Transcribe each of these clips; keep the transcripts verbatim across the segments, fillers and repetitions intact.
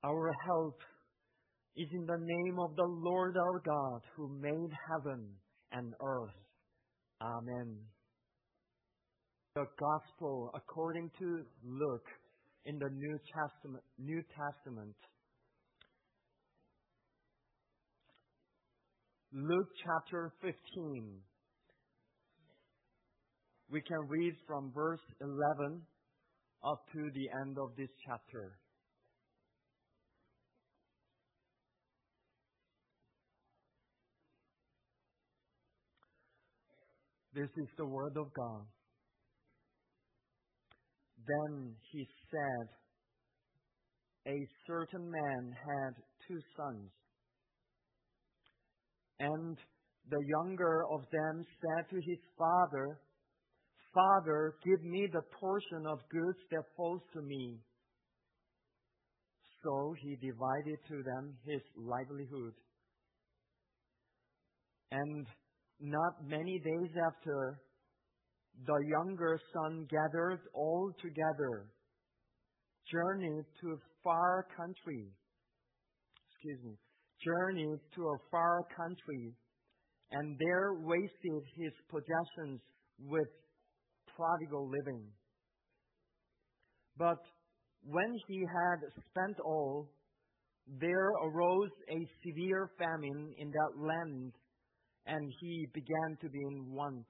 Our help is in the name of the Lord our God, who made heaven and earth. Amen. The Gospel according to Luke in the New Testament. New Testament. Luke chapter fifteen. We can read from verse eleven up to the end of this chapter. This is the word of God. Then he said, a certain man had two sons. And the younger of them said to his father, Father, give me the portion of goods that falls to me. So he divided to them his livelihood. And not many days after, the younger son gathered all together, journeyed to a far country, excuse me, journeyed to a far country, and there wasted his possessions with prodigal living. But when he had spent all, there arose a severe famine in that land, and he began to be in want.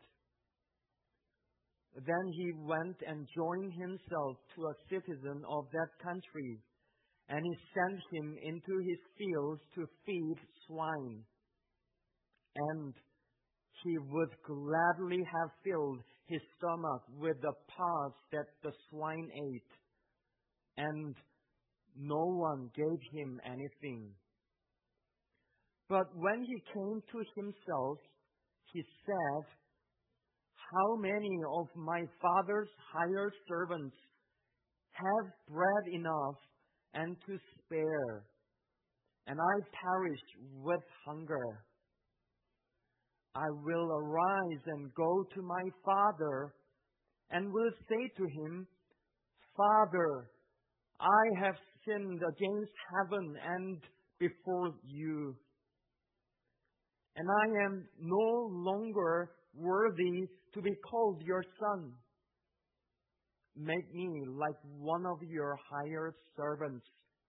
Then he went and joined himself to a citizen of that country, and he sent him into his fields to feed swine. And he would gladly have filled his stomach with the pods that the swine ate, and no one gave him anything. But when he came to himself, he said, How many of my father's hired servants have bread enough and to spare, and I perish with hunger? I will arise and go to my father, and will say to him, Father, I have sinned against heaven and before you, and I am no longer worthy to be called your son. Make me like one of your hired servants.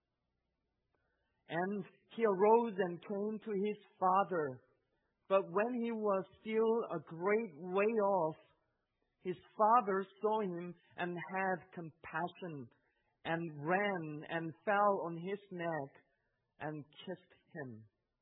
And he arose and came to his father. But when he was still a great way off, his father saw him and had compassion, and ran and fell on his neck and kissed him.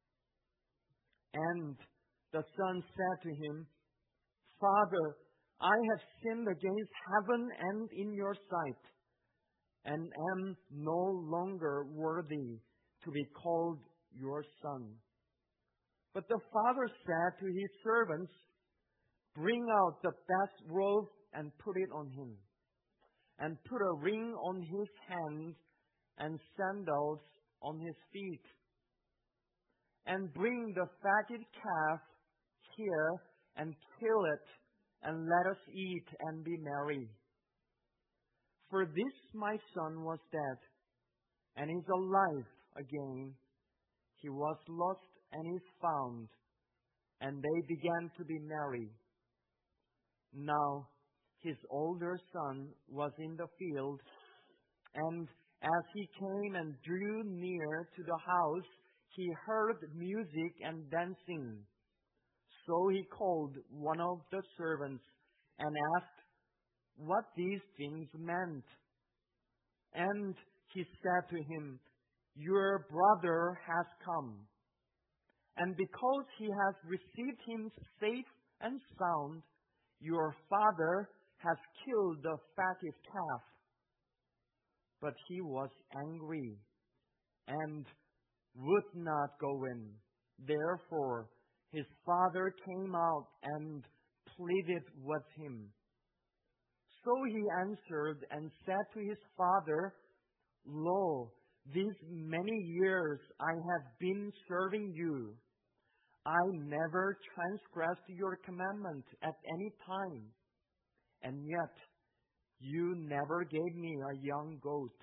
And the son said to him, Father, I have sinned against heaven and in your sight, and am no longer worthy to be called your son. But the father said to his servants, Bring out the best robe and put it on him, and put a ring on his hand and sandals on his feet. And bring the fatted calf here and kill it, and let us eat and be merry. For this my son was dead, and is alive again. He was lost and is found. And they began to be merry. Now his older son was in the field, and as he came and drew near to the house, he heard music and dancing. So he called one of the servants and asked what these things meant. And he said to him, Your brother has come, and because he has received him safe and sound, your father has killed the fatted calf. But he was angry and would not go in. Therefore, his father came out and pleaded with him. So he answered and said to his father, Lo, these many years I have been serving you. I never transgressed your commandment at any time, and yet you never gave me a young goat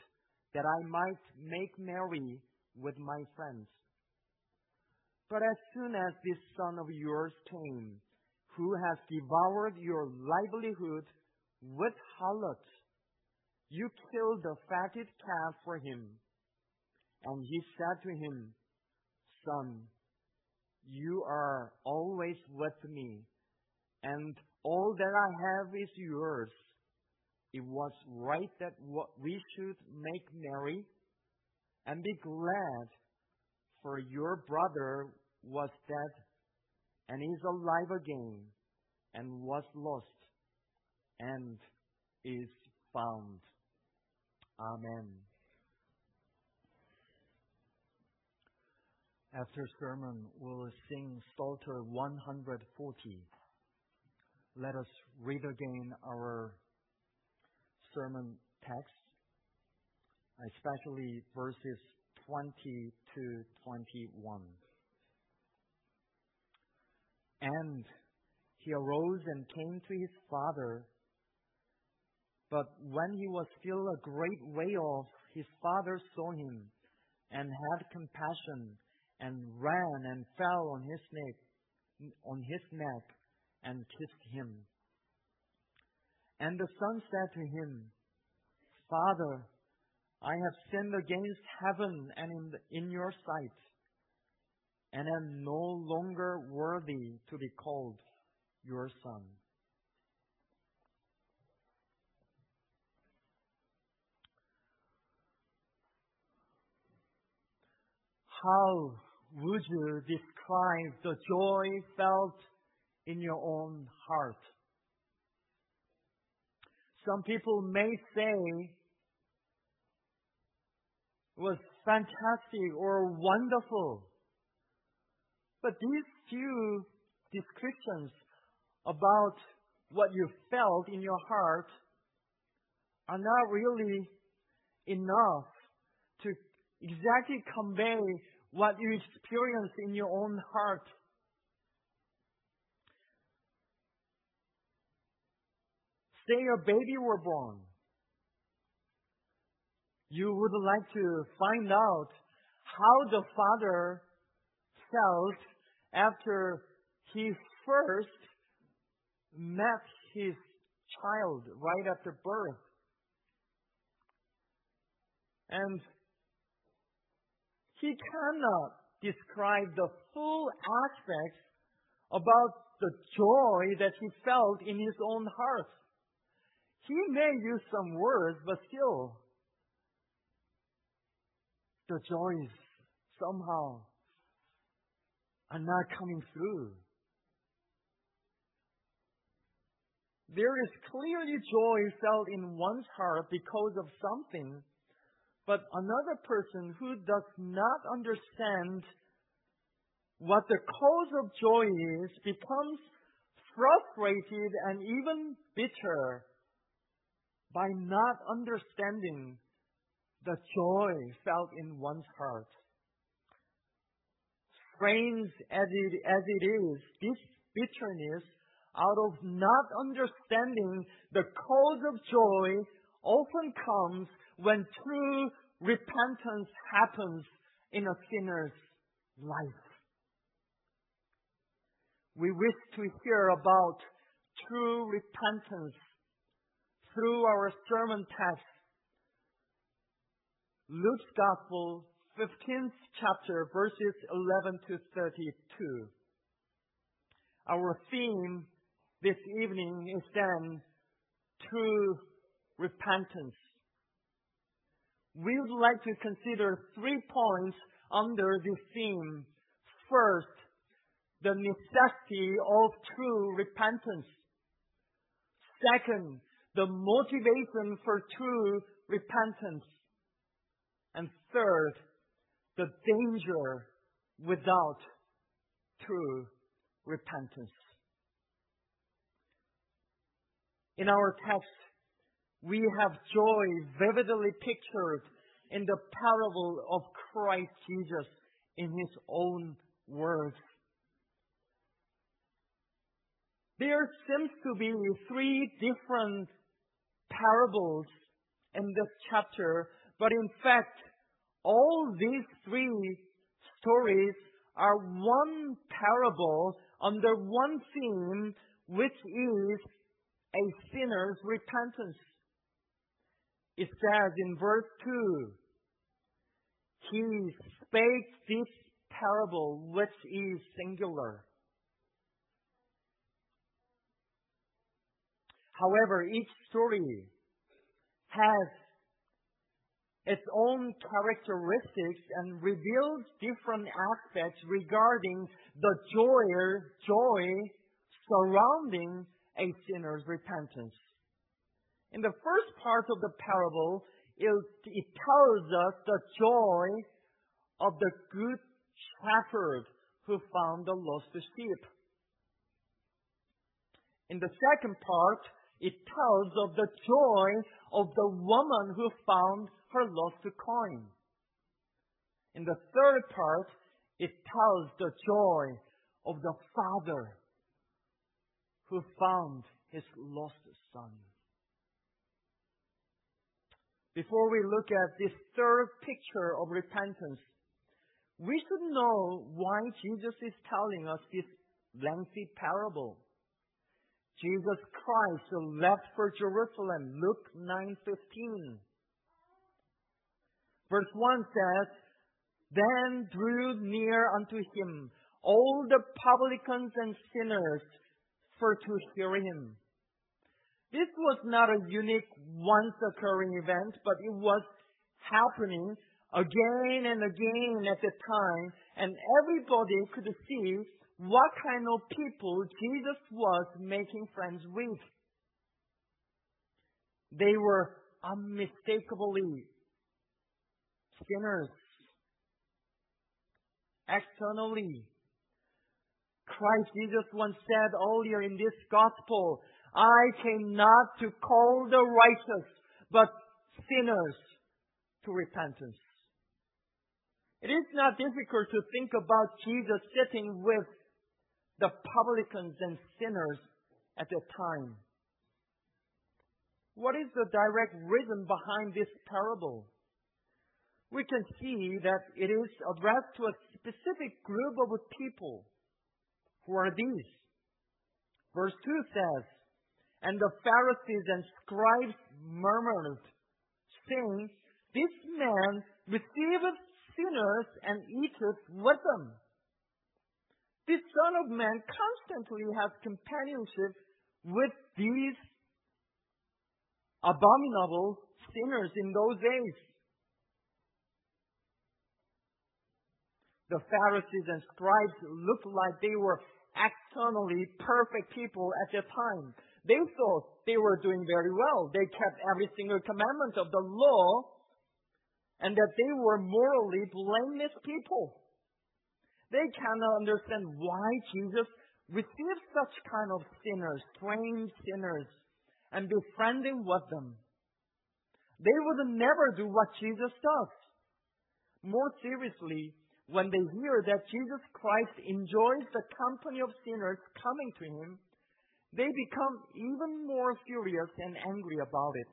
that I might make merry with my friends. But as soon as this son of yours came, who has devoured your livelihood with harlots, you killed the fatted calf for him. And he said to him, Son, you are always with me, and all that I have is yours. It was right that we should make merry and be glad, for your brother was dead and is alive again, and was lost and is found. Amen. After sermon, we'll sing Psalter one hundred forty. Let us read again our sermon text, especially verses twenty to twenty-one. And he arose and came to his father. But when he was still a great way off, his father saw him and had compassion, and ran and fell on his neck, on his neck and kissed him. And the son said to him, Father, I have sinned against heaven and in, the, in your sight, and am no longer worthy to be called your son. How would you describe the joy felt in your own heart? Some people may say it was fantastic or wonderful. But these few descriptions about what you felt in your heart are not really enough to exactly convey what you experience in your own heart. Say a baby were born. You would like to find out how the father felt after he first met his child right after birth. And he cannot describe the full aspects about the joy that he felt in his own heart. He may use some words, but still, the joys somehow are not coming through. There is clearly joy felt in one's heart because of something, but another person who does not understand what the cause of joy is becomes frustrated and even bitter by not understanding the joy felt in one's heart. Strange as it, as it is, this bitterness out of not understanding the cause of joy often comes when true repentance happens in a sinner's life. We wish to hear about true repentance through our sermon text, Luke's Gospel, fifteenth chapter, verses eleven to thirty-two. Our theme this evening is then true repentance. We would like to consider three points under this theme. First, the necessity of true repentance. Second, the motivation for true repentance. And third, the danger without true repentance. In our text, we have joy vividly pictured in the parable of Christ Jesus in his own words. There seems to be three different parables in this chapter, But in fact, all these three stories are one parable under one theme, which is a sinner's repentance. It says in verse two, He spake this parable, which is singular. However, each story has its own characteristics and reveals different aspects regarding the joy, joy surrounding a sinner's repentance. In the first part of the parable, it, it tells us the joy of the good shepherd who found the lost sheep. In the second part, it tells of the joy of the woman who found her lost coin. In the third part, it tells the joy of the father who found his lost son. Before we look at this third picture of repentance, we should know why Jesus is telling us this lengthy parable. Jesus Christ left for Jerusalem, Luke nine fifteen. Verse one says, Then drew near unto him all the publicans and sinners for to hear him. This was not a unique once occurring event, but it was happening again and again at the time, and everybody could see what kind of people Jesus was making friends with. They were unmistakably sinners. Externally, Christ Jesus once said earlier in this gospel, I came not to call the righteous, but sinners to repentance. It is not difficult to think about Jesus sitting with the publicans and sinners at the time. What is the direct reason behind this parable? We can see that it is addressed to a specific group of people. Who are these? Verse two says, And the Pharisees and scribes murmured, saying, This man receiveth sinners and eateth with them. This Son of Man constantly has companionship with these abominable sinners in those days. The Pharisees and scribes looked like they were externally perfect people at the time. They thought they were doing very well. They kept every single commandment of the law, and that they were morally blameless people. They cannot understand why Jesus received such kind of sinners, strange sinners, and befriending with them. They would never do what Jesus does. More seriously, when they hear that Jesus Christ enjoys the company of sinners coming to him, they become even more furious and angry about it.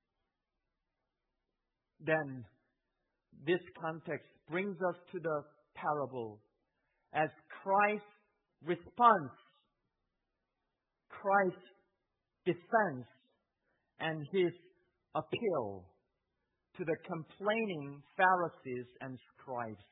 Then, this context brings us to the parable as Christ's response, Christ's defense, and his appeal to the complaining Pharisees and scribes.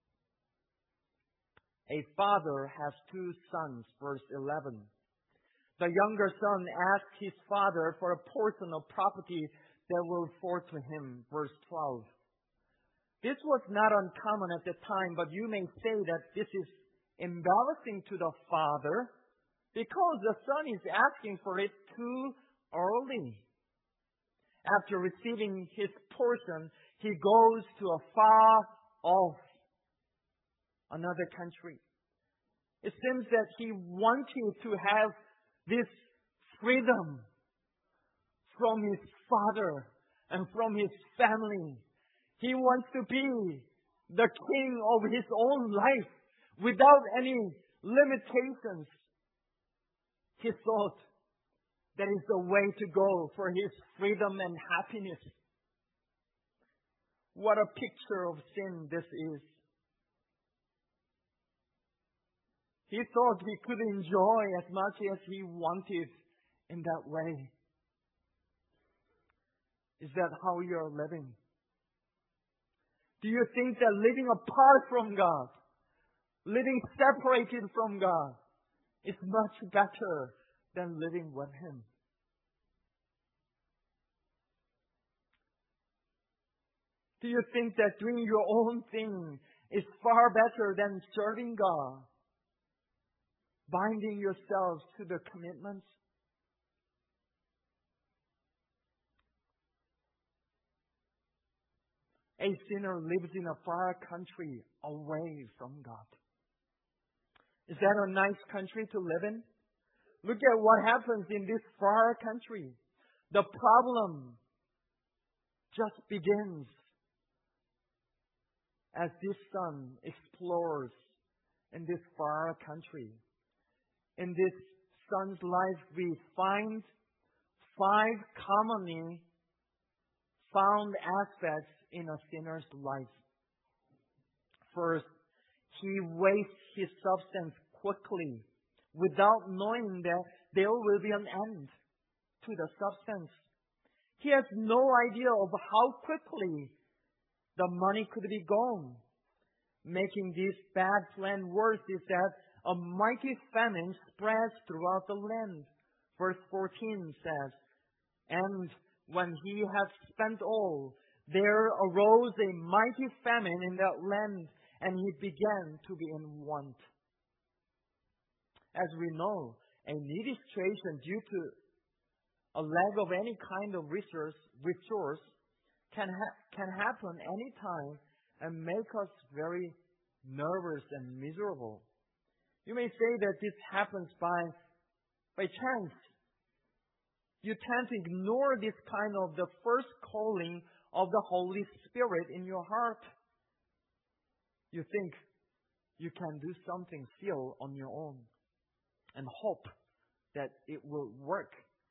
A father has two sons, verse eleven. The younger son asked his father for a portion of property that will fall to him, verse twelve. This was not uncommon at the time, but you may say that this is embarrassing to the father because the son is asking for it too early. After receiving his portion, he goes to a far off another country. It seems that he wanted to have this freedom from his father and from his family. He wants to be the king of his own life without any limitations. He thought that is the way to go for his freedom and happiness. What a picture of sin this is. He thought he could enjoy as much as he wanted in that way. Is that how you are living? Do you think that living apart from God, living separated from God, is much better than living with Him? Do you think that doing your own thing is far better than serving God, binding yourselves to the commitments? A sinner lives in a far country away from God. Is that a nice country to live in? Look at what happens in this far country. The problem just begins as this son explores in this far country. In this son's life, we find five commonly found aspects in a sinner's life. First, he wastes his substance quickly without knowing that there will be an end to the substance. He has no idea of how quickly the money could be gone. Making this bad plan worse is that a mighty famine spreads throughout the land. Verse fourteen says, "And when he had spent all, there arose a mighty famine in that land, and he began to be in want." As we know, a needy situation due to a lack of any kind of resource, resource can ha- can happen anytime and make us very nervous and miserable. You may say that this happens by by chance. You tend to ignore this kind of the first calling of the Holy Spirit in your heart. You think you can do something still on your own and hope that it will work.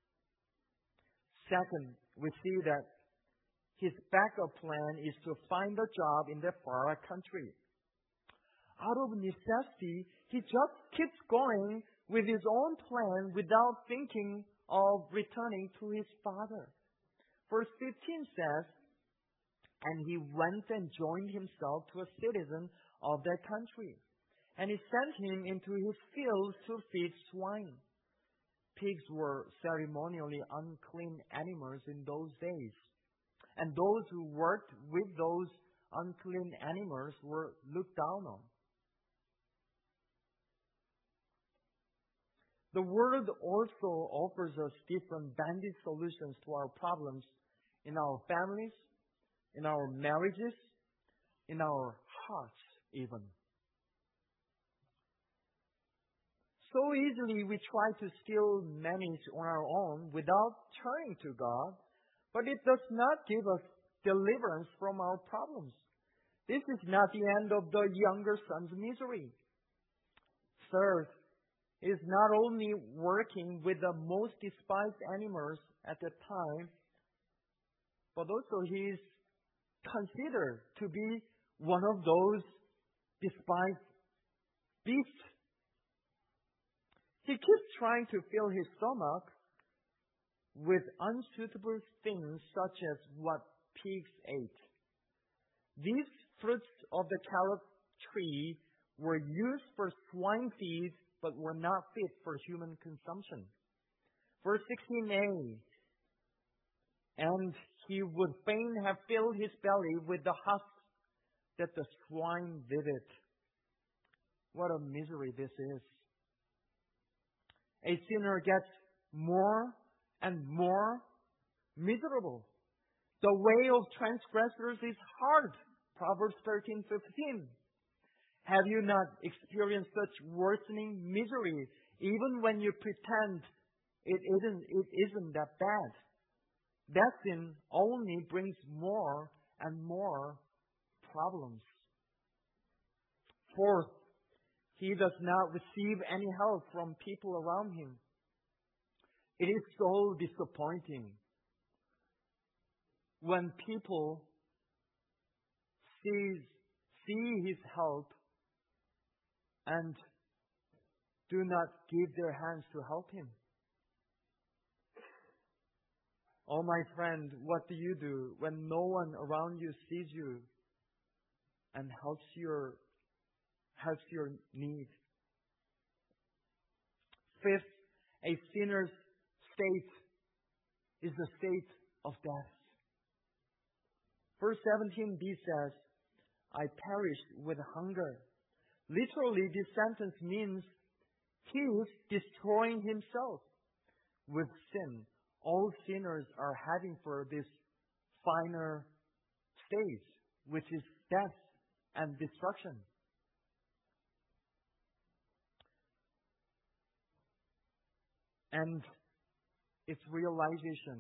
Second, we see that his backup plan is to find a job in the far country. Out of necessity, he just keeps going with his own plan without thinking of returning to his father. Verse fifteen says, "And he went and joined himself to a citizen of that country, and he sent him into his fields to feed swine." Pigs were ceremonially unclean animals in those days, and those who worked with those unclean animals were looked down on. The world also offers us different bandit solutions to our problems in our families, in our marriages, in our hearts even. So easily we try to still manage on our own without turning to God, but it does not give us deliverance from our problems. This is not the end of the younger son's misery. Third, he is not only working with the most despised animals at the time, but also he is considered to be one of those despised beasts. He keeps trying to fill his stomach with unsuitable things such as what pigs ate. These fruits of the carob tree were used for swine feed, but were not fit for human consumption. Verse sixteen a, "And he would fain have filled his belly with the husks that the swine did it." What a misery this is. A sinner gets more and more miserable. The way of transgressors is hard. Proverbs thirteen fifteen. Have you not experienced such worsening misery even when you pretend it isn't, it isn't that bad? That sin only brings more and more problems. Fourth, he does not receive any help from people around him. It is so disappointing when people sees, see His help and do not give their hands to help Him. Oh, my friend, what do you do when no one around you sees you and helps your, helps your need? Fifth, a sinner's state is the state of death. Verse seventeen b says, I perished with hunger. Literally, this sentence means he is destroying himself with sin. All sinners are heading for this finer stage, which is death and destruction. And its realization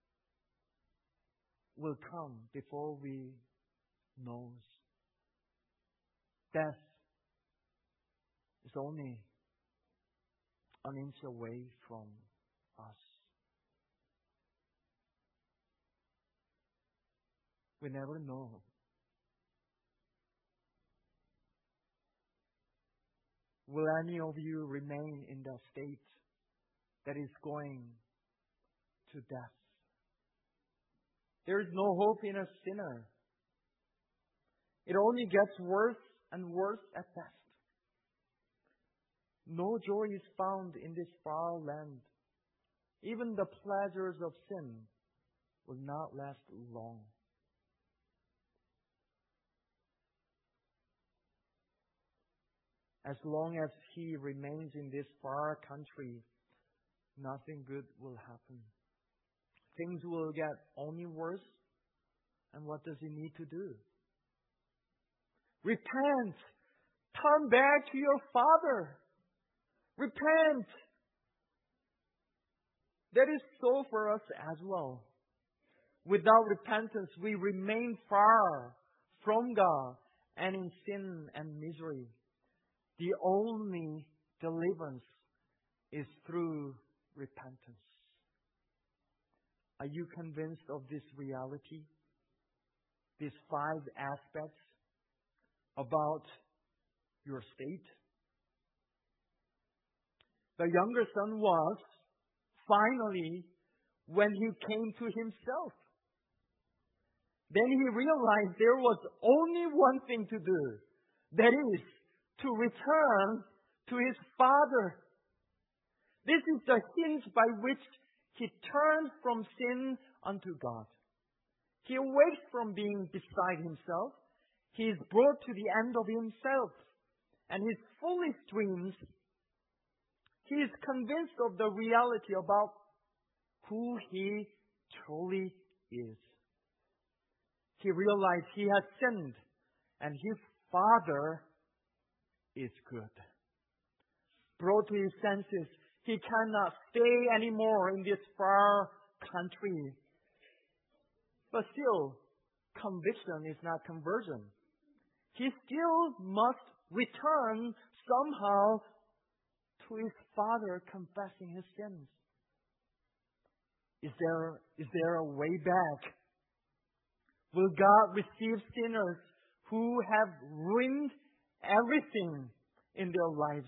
will come before we know. Death is only an inch away from us. We never know. Will any of you remain in that state that is going to death? There is no hope in a sinner. It only gets worse and worse at best. No joy is found in this far land. Even the pleasures of sin will not last long. As long as he remains in this far country, nothing good will happen. Things will get only worse. And what does he need to do? Repent. Turn back to your Father. Repent. That is so for us as well. Without repentance, we remain far from God and in sin and misery. The only deliverance is through repentance. Are you convinced of this reality? These five aspects about your state? The younger son was finally when he came to himself. Then he realized there was only one thing to do. That is, to return to his father. This is the hint by which he turns from sin unto God. He awakes from being beside himself. He is brought to the end of himself and his foolish dreams. He is convinced of the reality about who he truly is. He realized he has sinned and his father is good. Brought to his senses, he cannot stay anymore in this far country. But still, conviction is not conversion. He still must return somehow to his father, confessing his sins. Is there, is there a way back? Will God receive sinners who have ruined everything in their lives?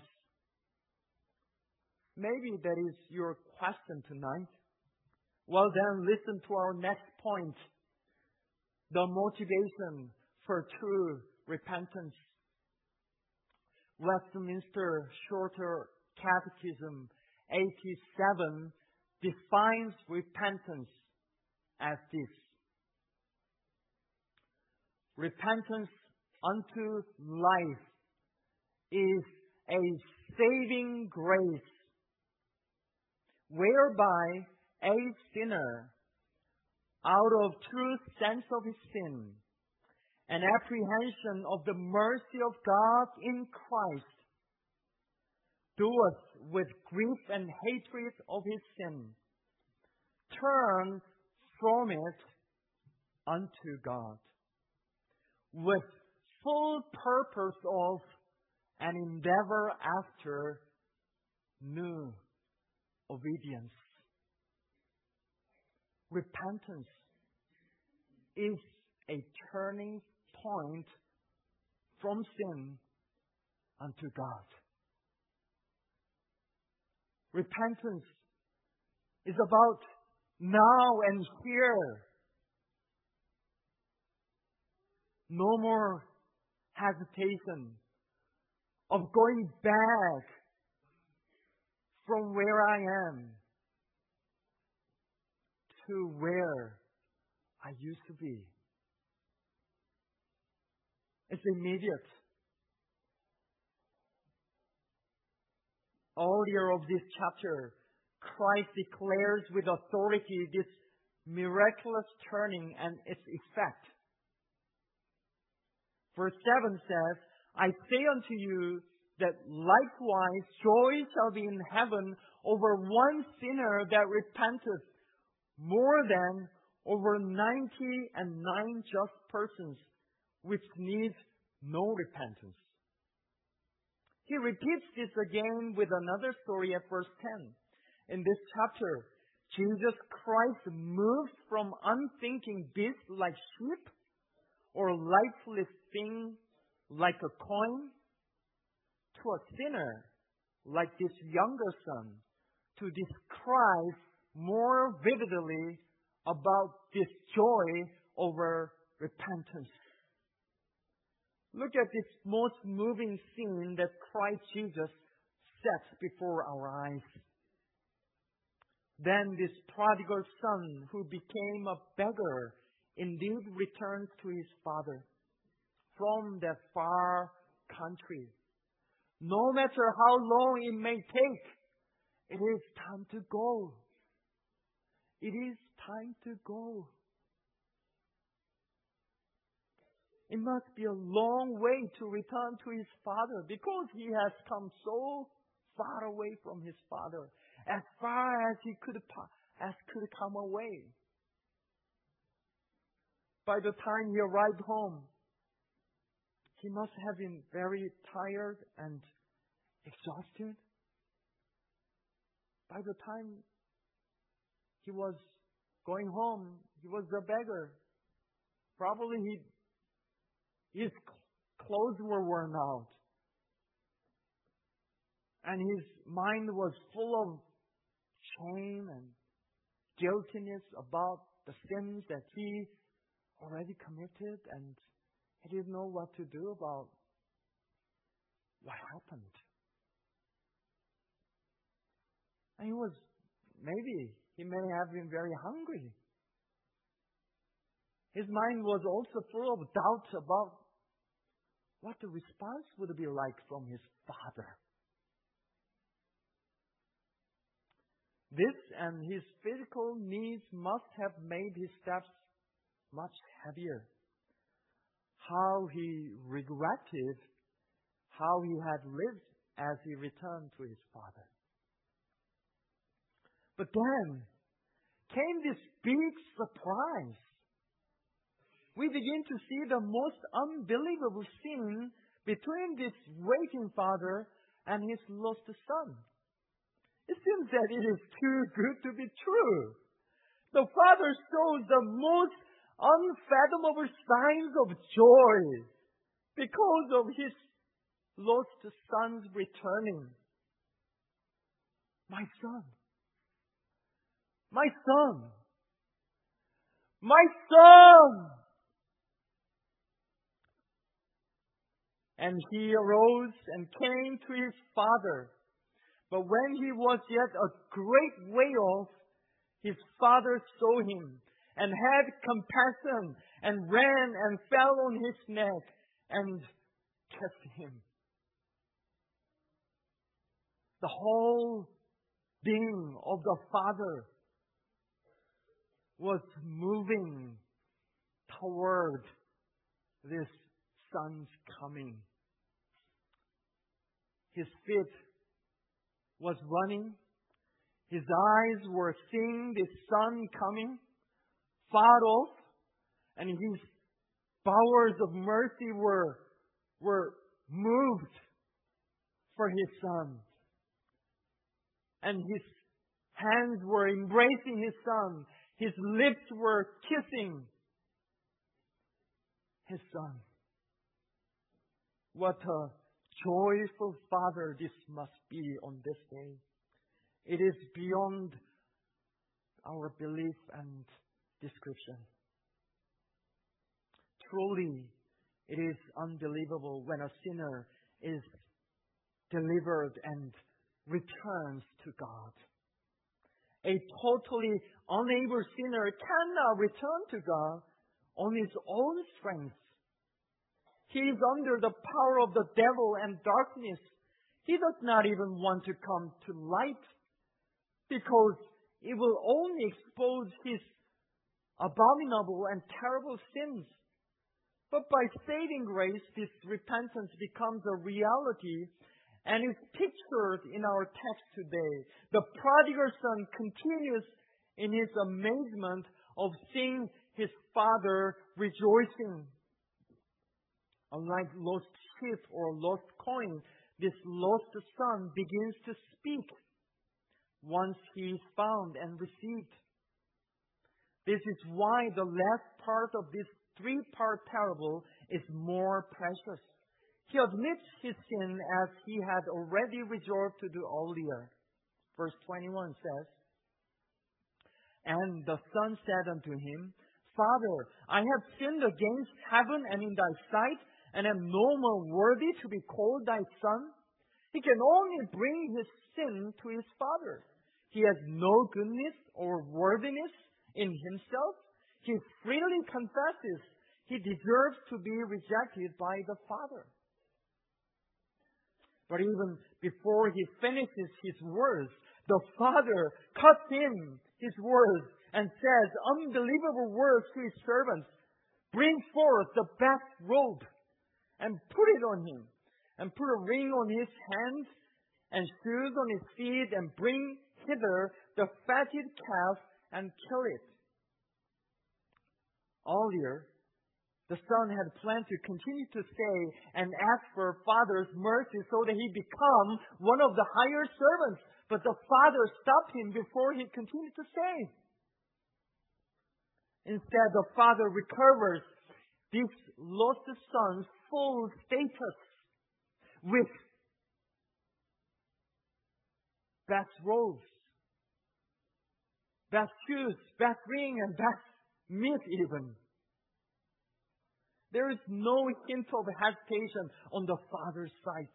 Maybe that is your question tonight. Well then, listen to our next point. The motivation for true repentance. Westminster Shorter Catechism eighty-seven defines repentance as this. Repentance unto life is a saving grace whereby a sinner, out of true sense of his sin and apprehension of the mercy of God in Christ, doeth with grief and hatred of his sin, turn from it unto God, with full purpose of an endeavor after new obedience. Repentance is a turning point from sin unto God. Repentance is about now and here. No more hesitation of going back from where I am to where I used to be. It's immediate. Earlier of this chapter, Christ declares with authority this miraculous turning and its effect. Verse seven says, I say unto you that likewise joy shall be in heaven over one sinner that repenteth, more than over ninety and nine just persons which need no repentance. He repeats this again with another story at verse ten. In this chapter, Jesus Christ moves from unthinking beast like sheep or lifeless thing like a coin to a sinner like this younger son to describe more vividly about this joy over repentance. Look at this most moving scene that Christ Jesus sets before our eyes. Then this prodigal son who became a beggar indeed returns to his father from that far country. No matter how long it may take, it is time to go. It is time to go. It must be a long way to return to his father because he has come so far away from his father, as far as he could as could come away. By the time he arrived home, he must have been very tired and exhausted. By the time he was going home, he was a beggar. Probably he His clothes were worn out. And his mind was full of shame and guiltiness about the sins that he already committed, and he didn't know what to do about what happened. And he was, maybe, he may have been very hungry. His mind was also full of doubts about what the response would be like from his father. This and his physical needs must have made his steps much heavier. How he regretted how he had lived as he returned to his father. But then came this big surprise. We begin to see the most unbelievable scene between this waiting father and his lost son. It seems that it is too good to be true. The father shows the most unfathomable signs of joy because of his lost son's returning. My son. My son. My son. And he arose and came to his father. But when he was yet a great way off, his father saw him and had compassion and ran and fell on his neck and kissed him. The whole being of the father was moving toward this son's coming. His feet was running. His eyes were seeing the son coming far off, and his bowers of mercy were, were moved for his son. And his hands were embracing his son. His lips were kissing his son. What a joyful Father this must be on this day. It is beyond our belief and description. Truly, it is unbelievable when a sinner is delivered and returns to God. A totally unable sinner cannot return to God on his own strength. He is under the power of the devil and darkness. He does not even want to come to light because it will only expose his abominable and terrible sins. But by saving grace, this repentance becomes a reality and is pictured in our text today. The prodigal son continues in his amazement of seeing his father rejoicing. Unlike lost sheep or lost coin, this lost son begins to speak once he is found and received. This is why the last part of this three-part parable is more precious. He admits his sin as he had already resolved to do earlier. Verse twenty-one says, "And the son said unto him, Father, I have sinned against heaven and in thy sight, and am no more worthy to be called thy son." He can only bring his sin to his father. He has no goodness or worthiness in himself. He freely confesses he deserves to be rejected by the father. But even before he finishes his words, the father cuts in his words and says unbelievable words to his servants. "Bring forth the best robe and put it on him, and put a ring on his hand and shoes on his feet, and bring hither the fatted calf and kill it." Earlier, the son had planned to continue to stay and ask for father's mercy so that he become one of the hired servants. But the father stopped him before he continued to stay. Instead, the father recovers this lost son's full status with best robes, best shoes, best ring, and best meat even. There is no hint of hesitation on the father's side.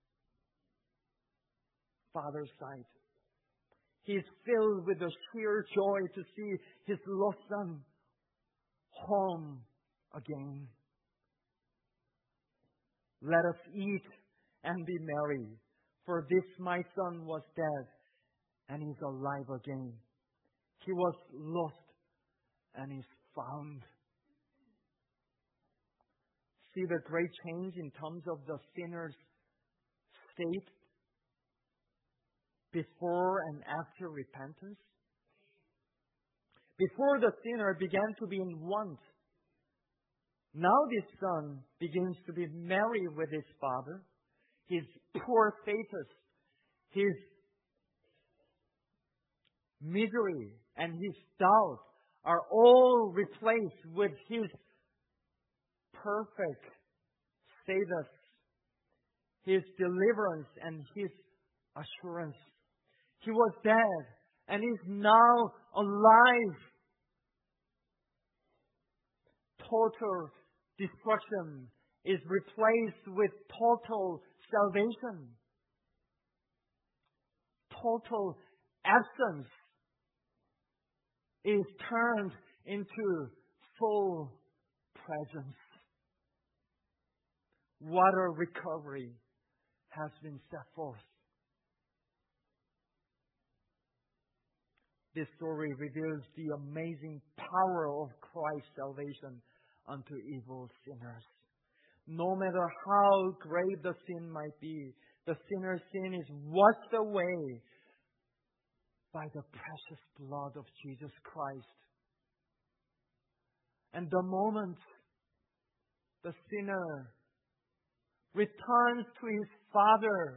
Father's side. He is filled with the sheer joy to see his lost son home again. "Let us eat and be merry, for this my son was dead and is alive again. He was lost and is found." See the great change in terms of the sinner's state before and after repentance? Before, the sinner began to be in want. Now this son begins to be merry with his father. His poor status, his misery, and his doubt are all replaced with his perfect status, his deliverance, and his assurance. He was dead and is now alive. Total destruction is replaced with total salvation. Total absence is turned into full presence. What a recovery has been set forth. This story reveals the amazing power of Christ's salvation unto evil sinners. No matter how grave the sin might be, the sinner's sin is washed away by the precious blood of Jesus Christ. And the moment the sinner returns to his Father,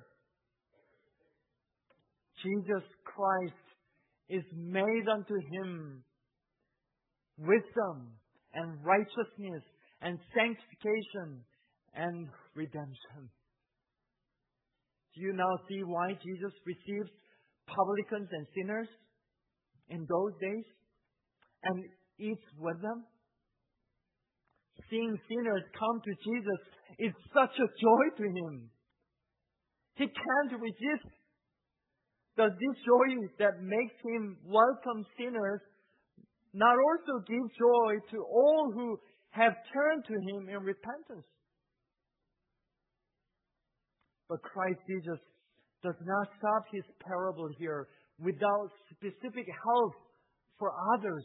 Jesus Christ is made unto him wisdom and righteousness and sanctification and redemption. Do you now see why Jesus receives publicans and sinners in those days and eats with them? Seeing sinners come to Jesus is such a joy to him. He can't resist. Does this joy that makes him welcome sinners not also give joy to all who have turned to him in repentance? But Christ Jesus does not stop his parable here without specific help for others,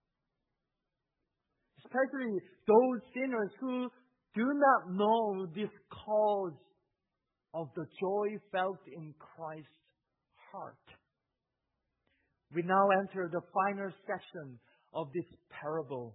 especially those sinners who do not know this cause of the joy felt in Christ's heart. We now enter the final section of this parable,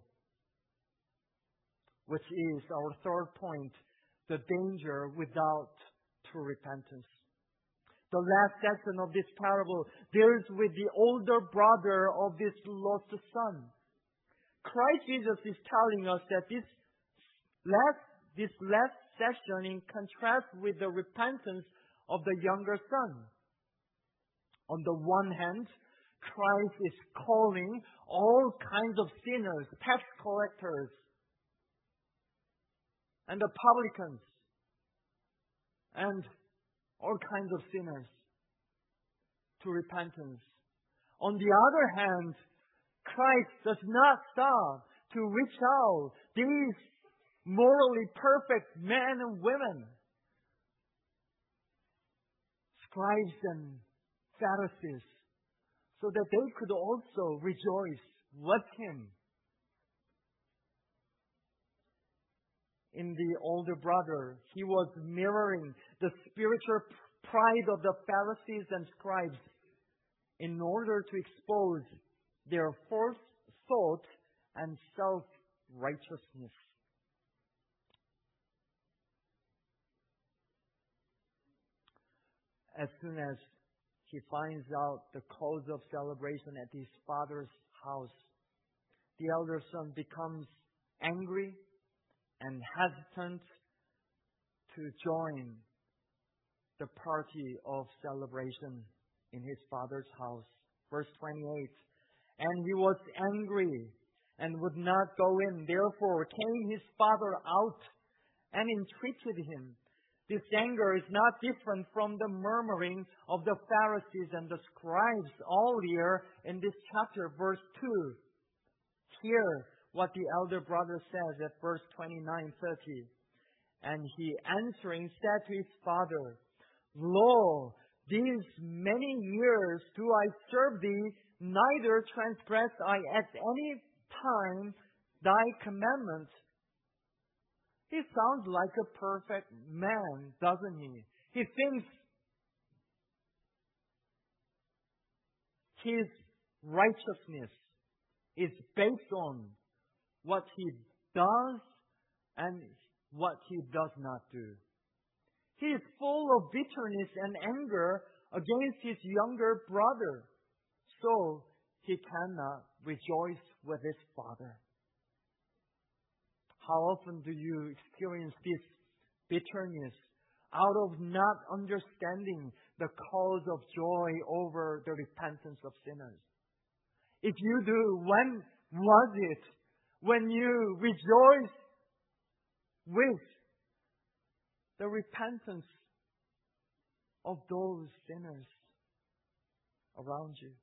which is our third point, the danger without true repentance. The last section of this parable deals with the older brother of this lost son. Christ Jesus is telling us that this last, this last section in contrast with the repentance of the younger son. On the one hand, Christ is calling all kinds of sinners, tax collectors, and the publicans, and all kinds of sinners to repentance. On the other hand, Christ does not stop to reach out these morally perfect men and women, scribes and Pharisees, so that they could also rejoice with him. In the older brother, he was mirroring the spiritual pride of the Pharisees and scribes in order to expose their false thought and self-righteousness. As soon as he finds out the cause of celebration at his father's house, the elder son becomes angry and hesitant to join the party of celebration in his father's house. Verse twenty-eight, and he was angry and would not go in. Therefore came his father out and entreated him. This anger is not different from the murmuring of the Pharisees and the scribes earlier in this chapter, verse two. Hear what the elder brother says at verse twenty-nine, thirty. And he answering said to his father, Lo, these many years do I serve thee, neither transgress I at any time thy commandments. He sounds like a perfect man, doesn't he? He thinks his righteousness is based on what he does and what he does not do. He is full of bitterness and anger against his younger brother, so he cannot rejoice with his father. How often do you experience this bitterness out of not understanding the cause of joy over the repentance of sinners? If you do, when was it when you rejoiced with the repentance of those sinners around you?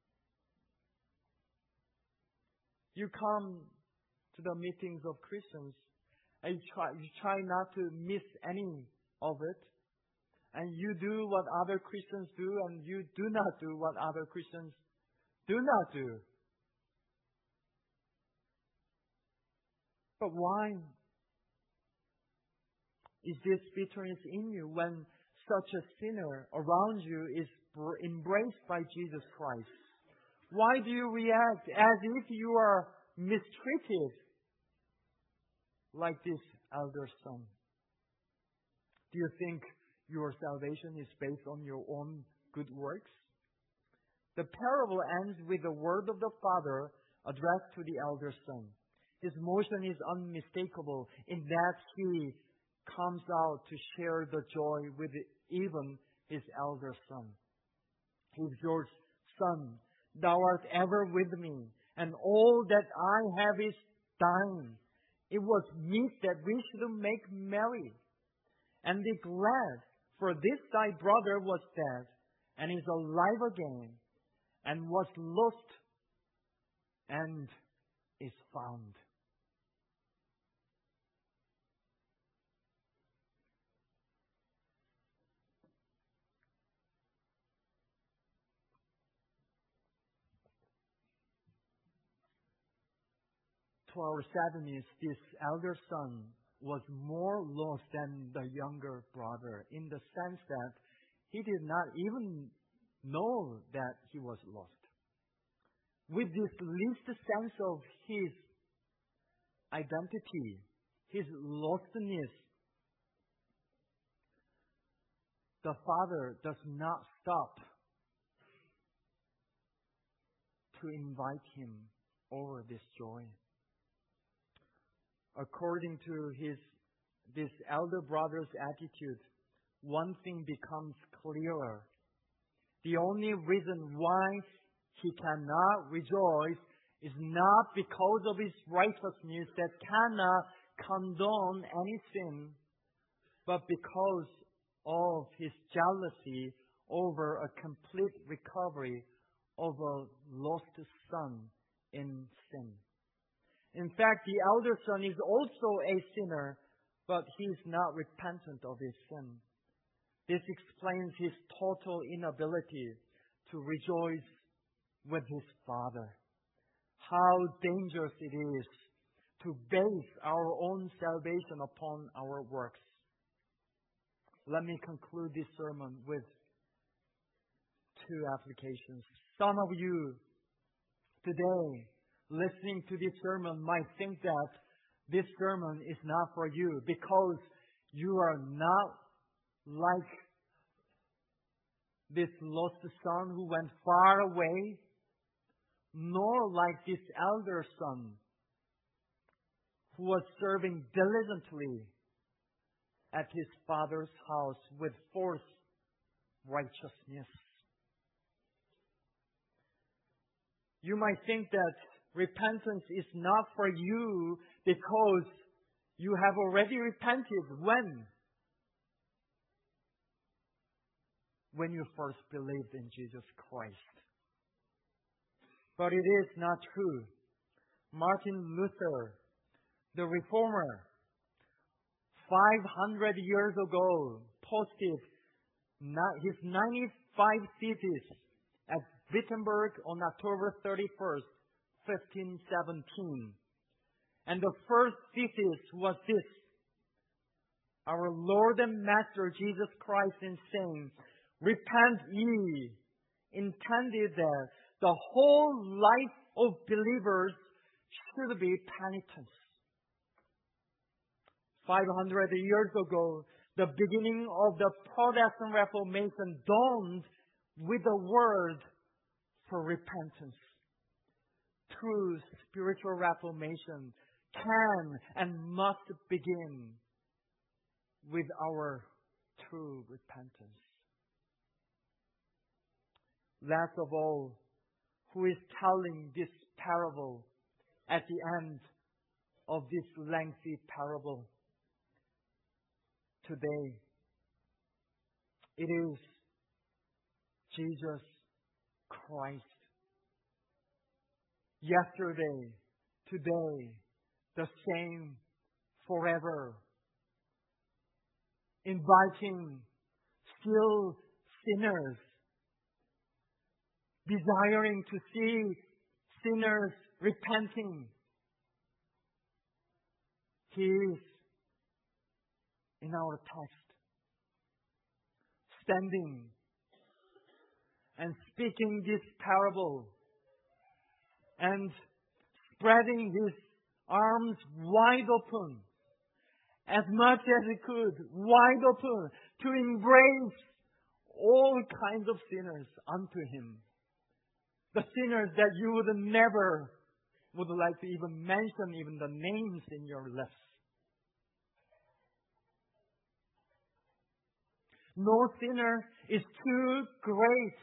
You come to the meetings of Christians and you try, you try not to miss any of it. And you do what other Christians do, and you do not do what other Christians do not do. But why is this bitterness in you when such a sinner around you is embraced by Jesus Christ? Why do you react as if you are mistreated like this elder son? Do you think your salvation is based on your own good works? The parable ends with the word of the Father addressed to the elder son. His motion is unmistakable in that he comes out to share the joy with even his elder son. He exhorts, Son, thou art ever with me, and all that I have is thine. It was meet that we should make merry and be glad, for this thy brother was dead, and is alive again, and was lost, and is found. To our sadness, this elder son was more lost than the younger brother, in the sense that he did not even know that he was lost. With this least sense of his identity, his lostness, the father does not stop to invite him over this joy. According to his this elder brother's attitude, one thing becomes clearer. The only reason why he cannot rejoice is not because of his righteousness that cannot condone any sin, but because of his jealousy over a complete recovery of a lost son in sin. In fact, the elder son is also a sinner, but he is not repentant of his sin. This explains his total inability to rejoice with his father. How dangerous it is to base our own salvation upon our works. Let me conclude this sermon with two applications. Some of you today listening to this sermon might think that this sermon is not for you because you are not like this lost son who went far away, nor like this elder son who was serving diligently at his father's house with forced righteousness. You might think that repentance is not for you because you have already repented. When? When you first believed in Jesus Christ. But it is not true. Martin Luther, the reformer, five hundred years ago, posted his ninety-five theses at Wittenberg on October thirty-first, fifteen seventeen. And the first thesis was this: our Lord and Master Jesus Christ, in saying, "Repent ye," intended that the whole life of believers should be penitence. five hundred years ago, the beginning of the Protestant Reformation dawned with a word for repentance. True spiritual reformation can and must begin with our true repentance. Last of all, who is telling this parable at the end of this lengthy parable today? It is Jesus Christ. Yesterday, today, the same forever. Inviting still sinners, desiring to see sinners repenting. He is in our text, standing and speaking this parable and spreading his arms wide open, as much as he could, wide open, to embrace all kinds of sinners unto him. The sinners that you would never would like to even mention even the names in your lips. No sinner is too great.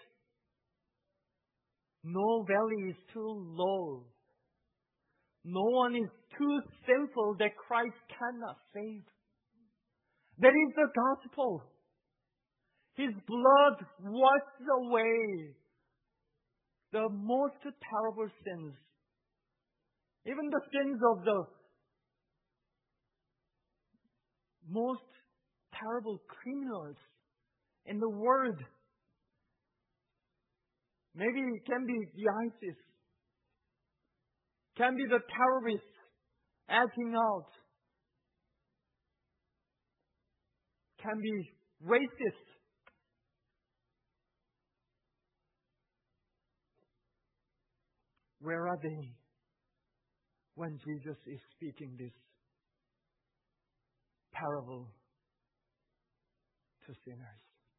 No valley is too low. No one is too sinful that Christ cannot save. That is the gospel. His blood washes away the most terrible sins. Even the sins of the most terrible criminals in the world. Maybe it can be the ISIS. Can be the terrorists acting out. Can be racist. Where are they when Jesus is speaking this parable to sinners?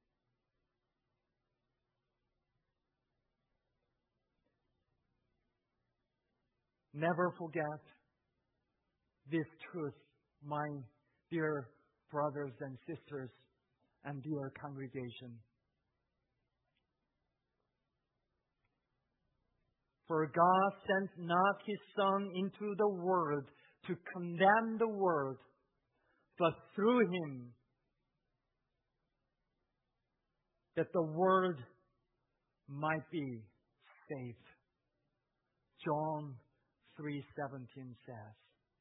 Never forget this truth, my dear brothers and sisters and dear congregation. For God sent not His Son into the world to condemn the world, but through Him that the world might be saved. John three seventeen says,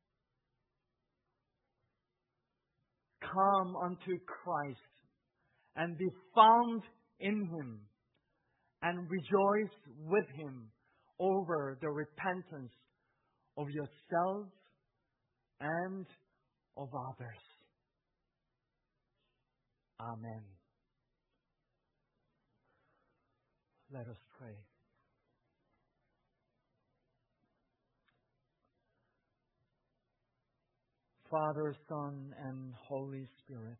"Come unto Christ and be found in Him, and rejoice with Him over the repentance of yourselves and of others." Amen. Let us pray. Father, Son, and Holy Spirit,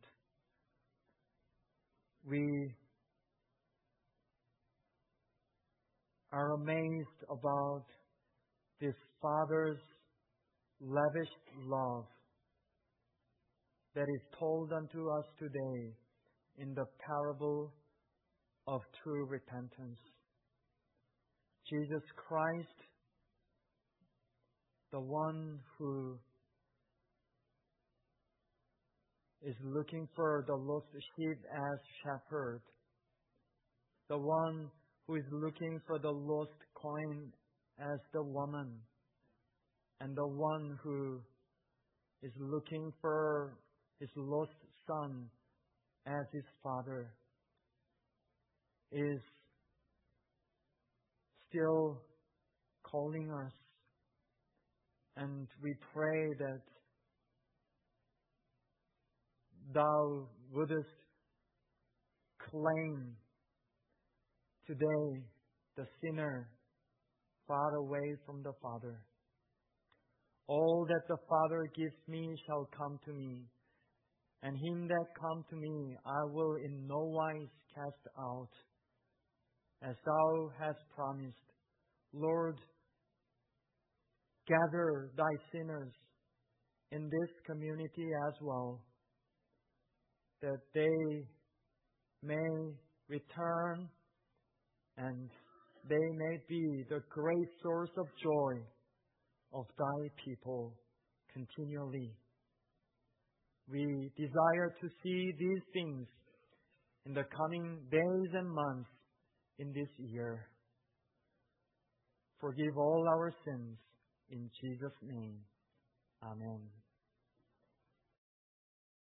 we are amazed about this Father's lavish love that is told unto us today in the parable of true repentance. Jesus Christ, the one who is looking for the lost sheep as shepherd, the one who is looking for the lost coin as the woman, and the one who is looking for his lost son as his father, is still calling us. And we pray that Thou wouldest claim today the sinner far away from the Father. All that the Father gives me shall come to me, and him that come to me I will in no wise cast out. As Thou hast promised, Lord, gather Thy sinners in this community as well, that they may return and they may be the great source of joy of Thy people continually. We desire to see these things in the coming days and months in this year. Forgive all our sins in Jesus' name. Amen.